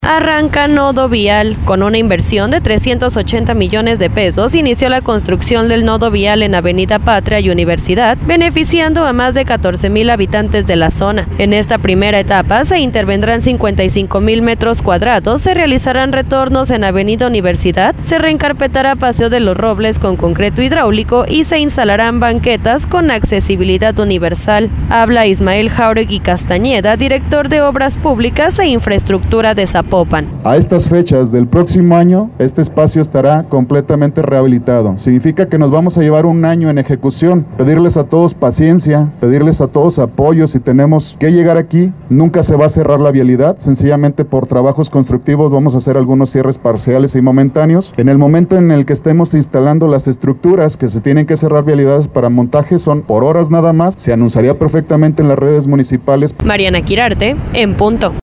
Arranca nodo vial. Con una inversión de 380 millones de pesos, inició la construcción del nodo vial en Avenida Patria y Universidad, beneficiando a más de 14,000 habitantes de la zona. En esta primera etapa se intervendrán 55,000 metros cuadrados, se realizarán retornos en Avenida Universidad, se reencarpetará Paseo de los Robles con concreto hidráulico y se instalarán banquetas con accesibilidad universal. Habla Ismael Jauregui Castañeda, director de Obras Públicas e Infraestructura de Zapopan. A estas fechas del próximo año, este espacio estará completamente rehabilitado. Significa que nos vamos a llevar un año en ejecución. Pedirles a todos paciencia, pedirles a todos apoyo. Si tenemos que llegar aquí, nunca se va a cerrar la vialidad. Sencillamente por trabajos constructivos vamos a hacer algunos cierres parciales y momentáneos. En el momento en el que estemos instalando las estructuras que se tienen que cerrar vialidades para montaje, son por horas nada más. Se anunciaría perfectamente en las redes municipales. Mariana Quirarte, en punto.